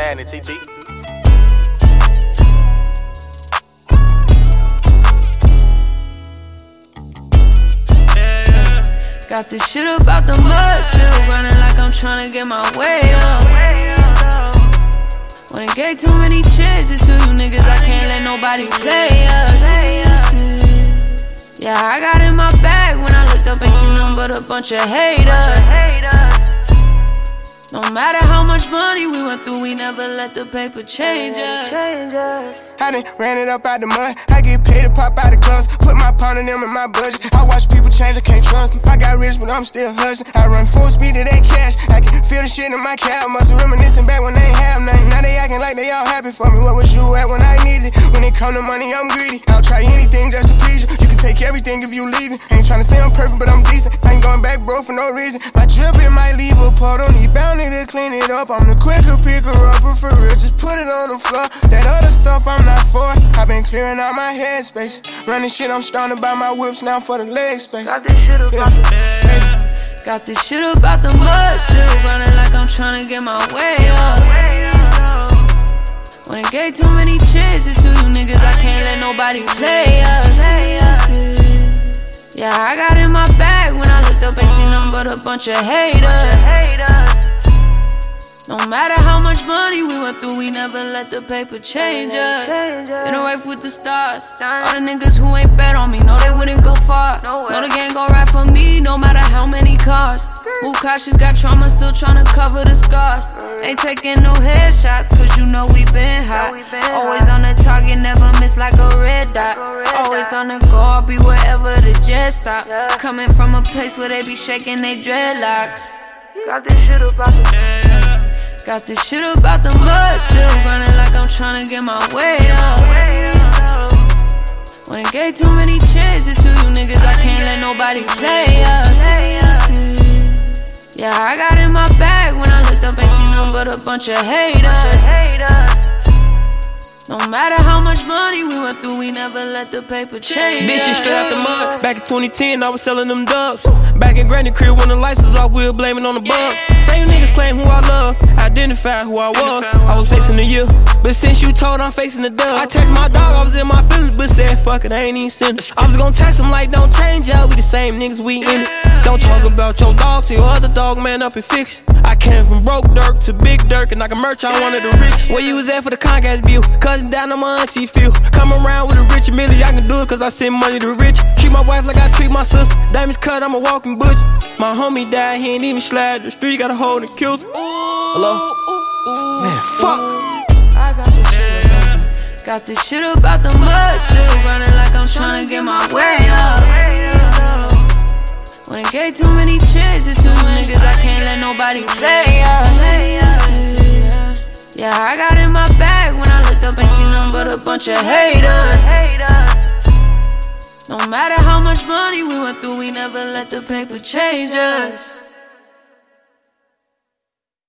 happening, TT? Got this shit about the mud, still running like I'm tryna get my way up. When it gave too many chances to you niggas, I can't let nobody play us. Yeah, I got in my bag when I looked up, ain't seen nothing but a bunch of haters. No matter how much money we went through, we never let the paper change us. I done ran it up out the mud. I get paid to pop out the clubs. Put my pound in them in my budget. I watch people change, I can't trust them. I got rich, but I'm still hustling. I run full speed to that cash. I can feel the shit in my cab. Must reminiscing back when they ain't have nothing. Now they acting like they all happy for me. What was you at when I needed it? When it come to money, I'm greedy. I'll try anything just to please you. You can take everything if you leave it. Ain't tryna say I'm perfect, but I'm decent. I ain't going back, bro, for no reason. My drip, it might leave a part on the bounty to clean it up. I'm the quicker picker upper for real. Just put it on the floor. That other stuff I'm not for. I've been clearing out my headspace. Running shit, I'm starting to buy my whips now for the leg space. Got this shit about Got this shit about the mud, still running like I'm tryna get my way up. When it gave too many chances to you niggas, I can't let nobody play us. Yeah, I got in my bag when I looked up, ain't seen nothing but a bunch of haters. No matter how much money we went through, we never let the paper change us. In a race with the stars. All the niggas who ain't bet on me know they wouldn't go far. Know the gang gon' ride for me, no matter how many cars. Move cautious, got trauma, still tryna cover the scars. Ain't taking no headshots, cause you know we been hot. Always on the target, never miss like a red dot. Always on the go, I'll be wherever the jet stop. Coming from a place where they be shaking they dreadlocks. Got this shit about the Got this shit about the mud, still running like I'm tryna get my way up. When it gave too many chances to you niggas, I can't let nobody play us. Yeah, I got in my bag when I looked up, ain't seen nothing but a bunch of haters. No matter how much money we went through, we never let the paper change. This shit straight out the mud. Back in 2010, I was selling them dubs. Back in Granny crib when the lights was off, we were blaming on the bugs. Same niggas claim who I love, identify who I was. I was facing the year, but since you told I'm facing the dub. I text my dog, I was in my feelings, but said fuck it, I ain't even send it. I was gonna text him like don't change up, we the same niggas, we in it. Don't talk about your dog to your other dog, man, up and fix it. I came from broke Dirk to big Dirk, and I can merch on one of the rich. Where you was at for the Comcast bill? Cousin down on my auntie feel. Come around with a rich Millie, I can do it cause I send money to rich. Treat my wife like I treat my sister. Diamonds cut, I'm a walking butcher. My homie died, he ain't even slide the street, got a hold and killed him. Hello? Man, fuck. I got this shit about the Got this shit about the mud, still running like I'm tryna get my way up. When it gave too many chances to you niggas, I can't let nobody play us. Yeah, I got in my bag when I looked up, ain't seen nothing but a bunch of haters. No matter how much money we went through, we never let the paper change us.